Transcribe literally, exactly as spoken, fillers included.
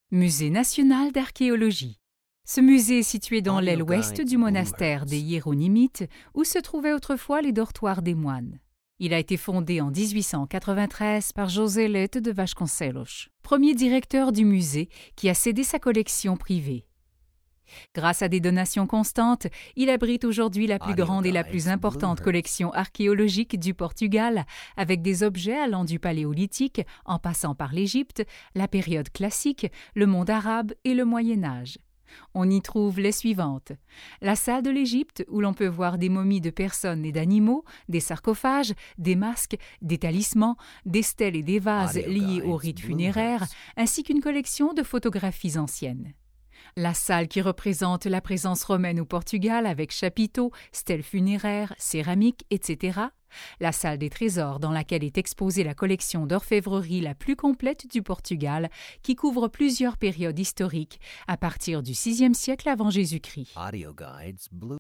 Musée national d'archéologie. Ce musée est situé dans l'aile ouest du monastère des Hiéronymites, où se trouvaient autrefois les dortoirs des moines. Il a été fondé en dix-huit cent quatre-vingt-treize par José Leite de Vasconcelos, premier directeur du musée qui a cédé sa collection privée. Grâce à des donations constantes, il abrite aujourd'hui la plus grande et la plus importante collection archéologique du Portugal, avec des objets allant du Paléolithique, en passant par l'Égypte, la période classique, le monde arabe et le Moyen Âge. On y trouve les suivantes. La salle de l'Égypte, où l'on peut voir des momies de personnes et d'animaux, des sarcophages, des masques, des talismans, des stèles et des vases liés aux rites funéraires, ainsi qu'une collection de photographies anciennes. La salle qui représente la présence romaine au Portugal avec chapiteaux, stèles funéraires, céramiques, et cetera. La salle des trésors dans laquelle est exposée la collection d'orfèvrerie la plus complète du Portugal qui couvre plusieurs périodes historiques à partir du sixième siècle avant Jésus-Christ.